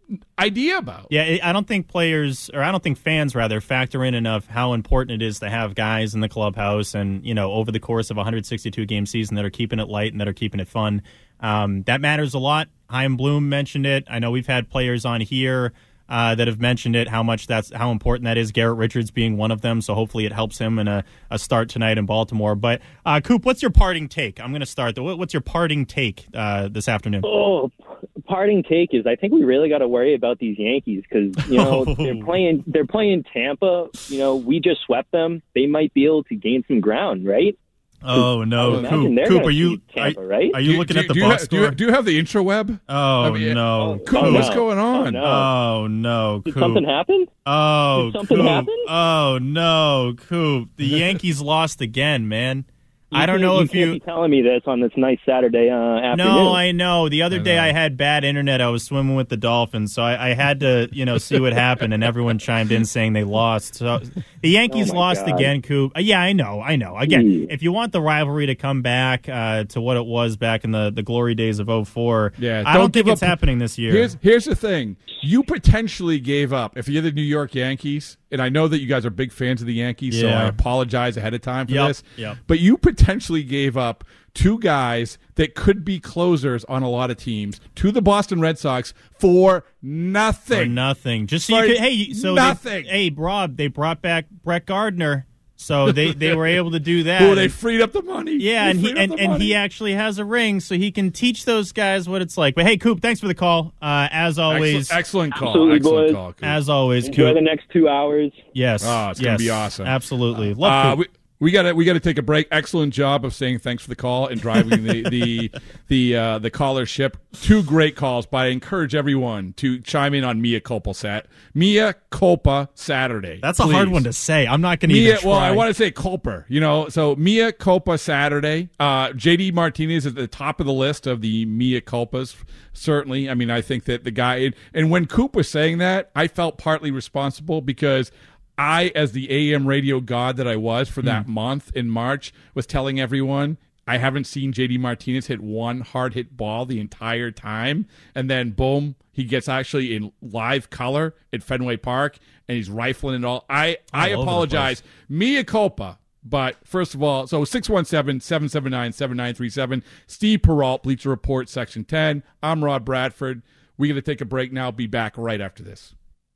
idea about. Yeah, I don't think players, or I don't think fans, rather, factor in enough how important it is to have guys in the clubhouse and, you know, over the course of a one hundred sixty-two game season that are keeping it light and that are keeping it fun. Um, that matters a lot. Chaim Bloom mentioned it. I know we've had players on here Uh, that have mentioned it, how much that's how important that is. Garrett Richards being one of them, so hopefully it helps him in a, a start tonight in Baltimore. But uh, Coop, what's your parting take? I'm going to start. The, what's your parting take uh, this afternoon? Oh, parting take is I think we really got to worry about these Yankees because you know oh. they're playing they're playing Tampa. You know we just swept them. They might be able to gain some ground, right? Oh no, Coop! Coop are you Tampa, are, right? are you do, looking do, at the do box you, score? Do you, do you have the intro web? Oh I mean, no, Coop, oh, what's no. going on? Oh no, oh, no Did Coop. something happen? Oh, Did something Coop. happen? Oh no, Coop! The Yankees lost again, man. You I don't know you if can't you be telling me this on this nice Saturday uh, afternoon. No, I know. The other I day know. I had bad internet. I was swimming with the dolphins, so I, I had to, you know, see what happened. And everyone chimed in saying they lost. So the Yankees Oh, my lost God. again, Coop. Uh, yeah, I know, I know. Again, Mm. if you want the rivalry to come back uh, to what it was back in the, the glory days of oh four, Yeah, I don't don't think give it's up- happening this year. Here's here's the thing: you potentially gave up. If you're the New York Yankees, and I know that you guys are big fans of the Yankees, so Yeah. I apologize ahead of time for Yep, this. yep. But you potentially gave up two guys that could be closers on a lot of teams to the Boston Red Sox for nothing. For nothing. Just so For you could, hey, so nothing. They, hey, Rob, they brought back Brett Gardner. So they, they were able to do that. Oh, they freed up the money. Yeah, They and he freed up and, the and money. he actually has a ring, so he can teach those guys what it's like. But hey, Coop, thanks for the call. Uh, as always, excellent, excellent call. Absolutely, excellent boys. call. Coop. as always, Enjoy Coop. the next two hours. Yes, Oh, it's yes, gonna be awesome. Absolutely, love Uh, Coop. we, we got to we got to take a break. Excellent job of saying thanks for the call and driving the the the uh, the caller ship. Two great calls, but I encourage everyone to chime in on Mia Culpa Sat Mia Culpa Saturday. That's a please. hard one to say. I'm not going to Mia, even try. well, I want to say Culper, you know. So Mia Culpa Saturday. Uh, J D Martinez is at the top of the list of the Mia Culpas. Certainly, I mean, I think that the guy. And, and when Coop was saying that, I felt partly responsible because I, as the A M radio god that I was for that Mm. month in March, was telling everyone I haven't seen J D Martinez hit one hard hit ball the entire time, and then boom, he gets actually in live color at Fenway Park, and he's rifling it all. I I All over the apologize, mea culpa. But first of all, so six one seven, seven seven nine, seven nine three seven. Steve Peralt, Bleacher Report, Section ten. I'm Rod Bradford. We're going to take a break now. Be back right after this.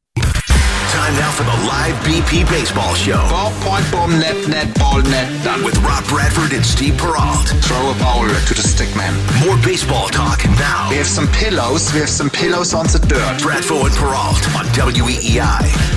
Time now for the live B P Baseball Show. Ballpoint, boom, net, net, ball, net, done. With Rob Bradford and Steve Peralt. Throw a ball to the stick man. More baseball talk now. We have some pillows. We have some pillows on the dirt. Bradford and Peralt on W E E I.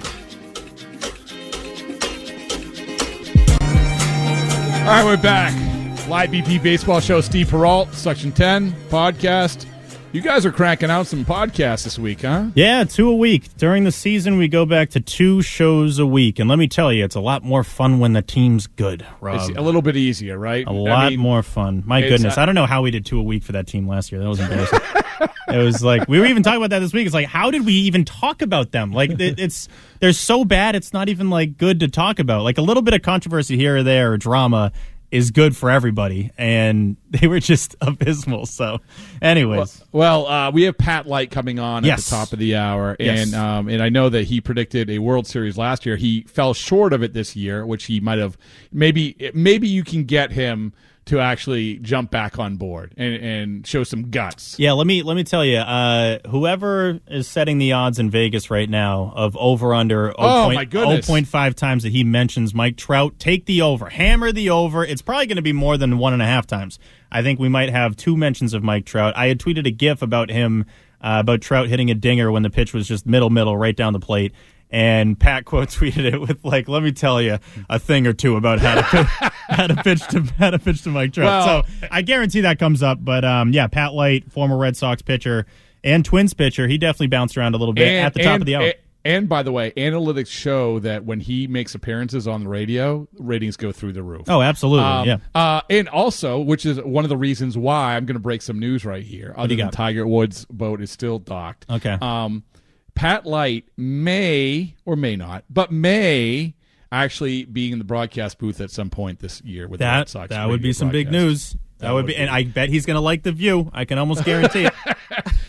All right, we're back. Live B P Baseball Show, Steve Peralt, Section ten podcast. You guys are cranking out some podcasts this week, huh? Yeah, two a week. During the season, we go back to two shows a week. And let me tell you, it's a lot more fun when the team's good, Rob. It's a little bit easier, right? A lot I mean, more fun. My it's, goodness. uh, I don't know how we did two a week for that team last year. That was embarrassing. It was like, we were even talking about that this week. It's like, how did we even talk about them? Like, it, it's, they're so bad, it's not even, like, good to talk about. Like, a little bit of controversy here or there or drama is good for everybody. And they were just abysmal. So, anyways. Well, uh, we have Pat Light coming on Yes. at the top of the hour, Yes. and um, and I know that he predicted a World Series last year. He fell short of it this year, which he might have. Maybe maybe you can get him to actually jump back on board and, and show some guts. Yeah, let me let me tell you, uh, whoever is setting the odds in Vegas right now of over under Oh, my goodness. zero point five times that he mentions Mike Trout, take the over, hammer the over. It's probably going to be more than one and a half times. I think we might have two mentions of Mike Trout. I had tweeted a GIF about him, uh, about Trout hitting a dinger when the pitch was just middle middle right down the plate. And Pat quote tweeted it with like, "Let me tell you a thing or two about how to pitch, how to pitch to how to pitch to Mike Trout." Well, so I guarantee that comes up. But um, yeah, Pat Light, former Red Sox pitcher and Twins pitcher, he definitely bounced around a little bit And- at the top and- of the hour. And, and by the way, analytics show that when he makes appearances on the radio, ratings go through the roof. Oh, absolutely, Um, yeah. Uh, and also, which is one of the reasons why I'm going to break some news right here. Other do you than got? Tiger Woods' boat is still docked. Okay. Um, Pat Light may or may not, but may actually be in the broadcast booth at some point this year with the Red That Sox. that would radio be some big broadcast. news. That, That would would be, be. and I bet he's going to like the View. I can almost guarantee it.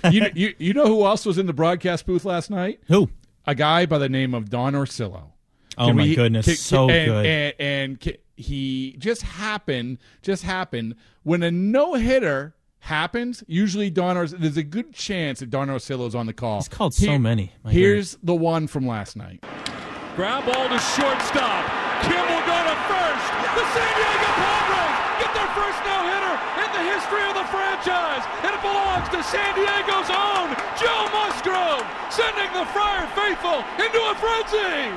you, you you know who else was in the broadcast booth last night? Who? A guy by the name of Don Orsillo. Oh Can my we- goodness, can- so and, good. And, and, ca- he just happened, just happened when a no hitter happens. Usually, Don Ors- there's a good chance that Don Orsillo's on the call. He's called so many. My Here's the one from last night. Ground ball to shortstop. Kim will go to first. The San Diego Padres get their first no-hitter in the history of the franchise. And it belongs to San Diego's own Joe Musgrove, sending the Friar faithful into a frenzy.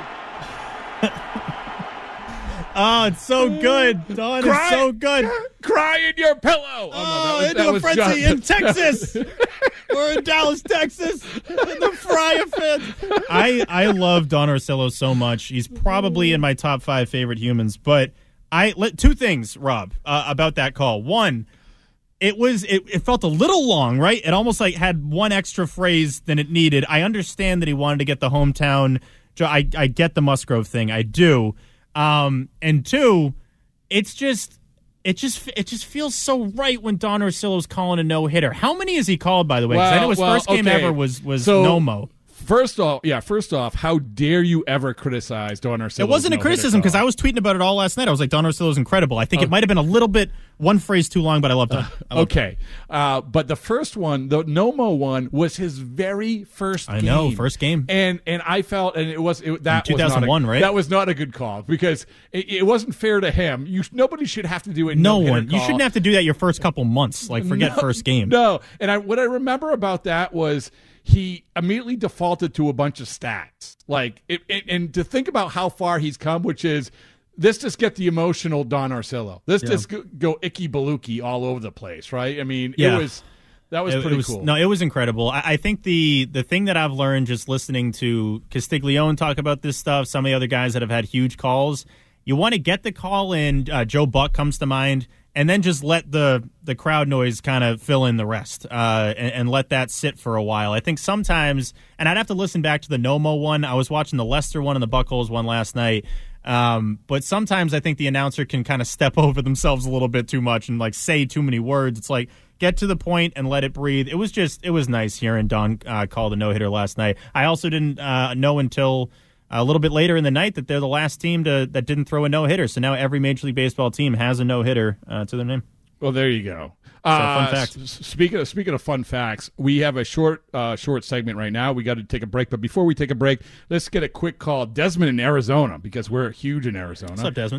Oh, it's so good. Don Cry- is so good. Cry in your pillow. Oh, Oh, no, that was, into that a was frenzy John. in Texas. We're in Dallas, Texas. The Friar fans. I, I love Don Orsillo so much. He's probably in my top five favorite humans. But I let two things, Rob, uh, about that call. One, it was it, it felt a little long, right? It almost like had one extra phrase than it needed. I understand that he wanted to get the hometown. I, I get the Musgrove thing. I do. Um, and two, it's just it just it just feels so right when Don Orsillo's calling a no hitter. How many has he called, by the way? Because I know his Well, first game okay. ever was was So, no-mo. First off, yeah. First off, how dare you ever criticize Don Orsillo? It wasn't a criticism because I was tweeting about it all last night. I was like, Don Orsillo's incredible. I think it might have been a little bit one phrase too long, but I loved it. I loved it. Okay, uh, but the first one, the Nomo one, was his very first. I game. know, first game, and and I felt, and it was it, that In two thousand one, was not a, right? That was not a good call because it, it wasn't fair to him. You nobody should have to do it. No no-hitter one. You call. shouldn't have to do that your first couple months. Like, forget No, first game. No, and I what I remember about that was he immediately defaulted to a bunch of stats, like it, it, and to think about how far he's come, which is. This just get the emotional Don Orsillo. This Yeah. just go, go icky baluki all over the place, right? I mean, Yeah. it was that was It- pretty it was, cool. No, it was incredible. I, I think the the thing that I've learned just listening to Castiglione talk about this stuff, some of the other guys that have had huge calls, you want to get the call in. Uh, Joe Buck comes to mind, and then just let the the crowd noise kind of fill in the rest, uh, and, and let that sit for a while. I think sometimes, and I'd have to listen back to the Nomo one. I was watching the Leicester one and the Buckholes one last night. Um, but sometimes I think the announcer can kind of step over themselves a little bit too much and like say too many words. It's like, get to the point and let it breathe. It was just, it was nice hearing Don uh, call the no-hitter last night. I also didn't uh, know until a little bit later in the night that they're the last team to, that didn't throw a no-hitter. So now every Major League Baseball team has a no-hitter uh, to their name. Well, there you go. So, fun Uh, fact. s- speaking of speaking of fun facts, we have a short uh, short segment right now. We got to take a break, but before we take a break, let's get a quick call. Desmond in Arizona, because we're huge in Arizona. What's up, Desmond?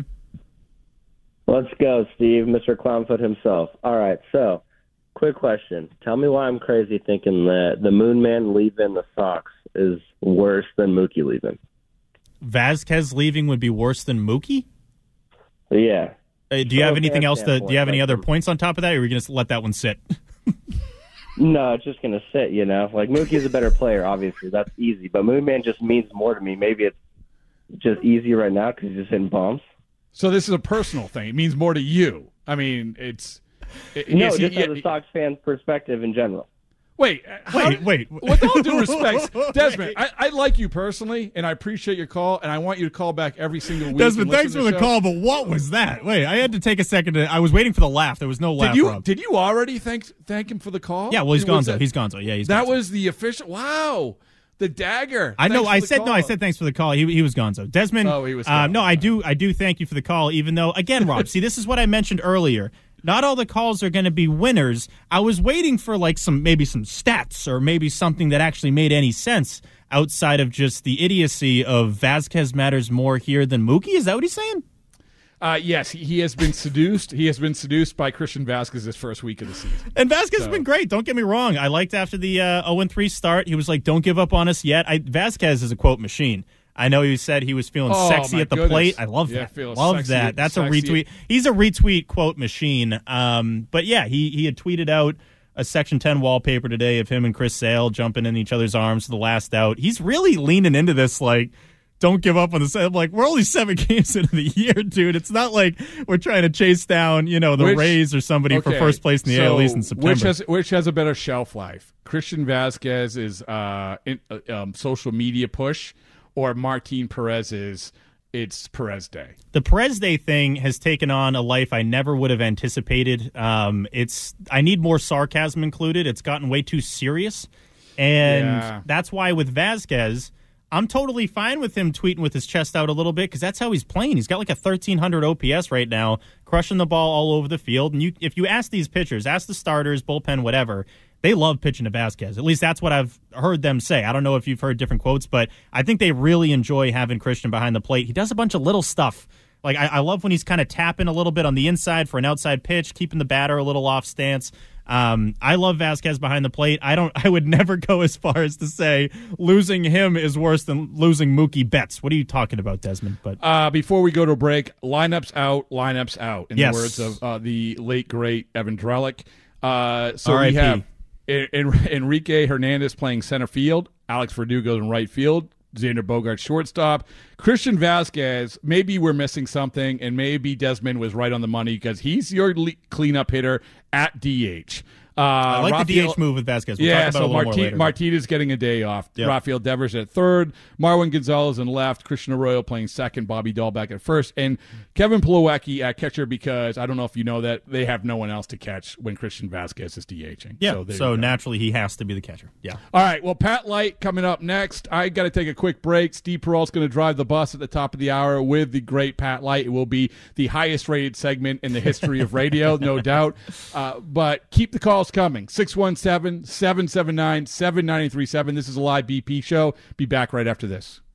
Let's go, Steve, Mister Clownfoot himself. All right, so quick question. Tell me why I'm crazy thinking that the Moon Man leaving the Sox is worse than Mookie leaving. Vasquez leaving would be worse than Mookie? Yeah. Uh, do you have From a anything fan else? To, do you have standpoint, any like- other points on top of that, or are we going to let that one sit? No, it's just going to sit, you know. Like, Mookie's a better player, obviously. That's easy. But Moon Man just means more to me. Maybe it's just easy right now because he's just hitting bombs. So this is a personal thing. It means more to you. I mean, it's it, No, is he- just as a Sox fan perspective in general. Wait, how- Wait, wait. With all due respect, Desmond, I, I like you personally, and I appreciate your call, and I want you to call back every single week. Desmond, and listen thanks to for the show. call, but what was that? Wait, I had to take a second. To, I was waiting for the laugh. There was no laugh. Did you Rob. did you already thank thank him for the call? Yeah, well, he's Was Gonzo. that- He's Gonzo. Yeah, he's That Gonzo. was the official. Wow, the dagger. I know. Thanks for I the said no. call. I said thanks for the call. He, he was Gonzo. Desmond. Oh, he was Uh, Gonzo. no, I do. I do thank you for the call. Even though, again, Rob, see, this is what I mentioned earlier. Not all the calls are going to be winners. I was waiting for like some maybe some stats or maybe something that actually made any sense outside of just the idiocy of Vasquez matters more here than Mookie. Is that what he's saying? Uh, yes, he, he has been seduced. He has been seduced by Christian Vasquez this first week of the season. And Vasquez So- has been great. Don't get me wrong. I liked after the uh, oh and three start. He was like, "Don't give up on us yet." I, Vasquez is a quote machine. I know he said he was feeling Oh, sexy my at the goodness. plate. I love Yeah, that. feeling Love sexy- that. That's a sexy. retweet. He's a retweet quote machine. Um, but yeah, he he had tweeted out a Section ten wallpaper today of him and Chris Sale jumping in each other's arms for the last out. He's really leaning into this, like, don't give up on the I'm like, we're only seven games into the year, dude. It's not like we're trying to chase down, you know, the Which- Rays or somebody for okay, first place in the so A L East in September. Which has which has a better shelf life? Christian Vasquez's uh, in, uh, um, social media push, or Martin Perez's it's Perez Day. The Perez Day thing has taken on a life I never would have anticipated. Um, it's I need more sarcasm included. It's gotten way too serious. And Yeah. that's why with Vasquez, I'm totally fine with him tweeting with his chest out a little bit because that's how he's playing. He's got like a thirteen hundred O P S right now, crushing the ball all over the field. And you, if you ask these pitchers, ask the starters, bullpen, whatever, they love pitching to Vasquez. At least that's what I've heard them say. I don't know if you've heard different quotes, but I think they really enjoy having Christian behind the plate. He does a bunch of little stuff. Like I, I love when he's kind of tapping a little bit on the inside for an outside pitch, keeping the batter a little off stance. Um, I love Vasquez behind the plate. I don't. I would never go as far as to say losing him is worse than losing Mookie Betts. What are you talking about, Desmond? But Uh, before we go to a break, lineups out, lineups out, in Yes. the words of uh, the late, great Evan Drellick. Uh, so R I P. we have En- En- Enrique Hernandez playing center field, Alex Verdugo in right field, Xander Bogaerts shortstop, Christian Vasquez. Maybe we're missing something, and maybe Desmond was right on the money because he's your le- cleanup hitter at D H. Uh, I like the Rafael- D H move with Vasquez. We'll yeah, talk about so it a little Marti- more later. Martinez getting a day off. Yep. Rafael Devers at third, Marwin Gonzalez in left, Christian Arroyo playing second, Bobby Dahlbeck at first, and Kevin Plawecki at catcher because I don't know if you know that they have no one else to catch when Christian Vasquez is DHing. Yeah, so, there so you go. naturally he has to be the catcher. Yeah. All right, well, Pat Light coming up next. I got to take a quick break. Steve Peralt's going to drive the bus at the top of the hour with the great Pat Light. It will be the highest rated segment in the history of radio, no doubt. Uh, but keep the calls coming. six one seven, seven seven nine, seven nine three seven. This is a live B P show. Be back right after this.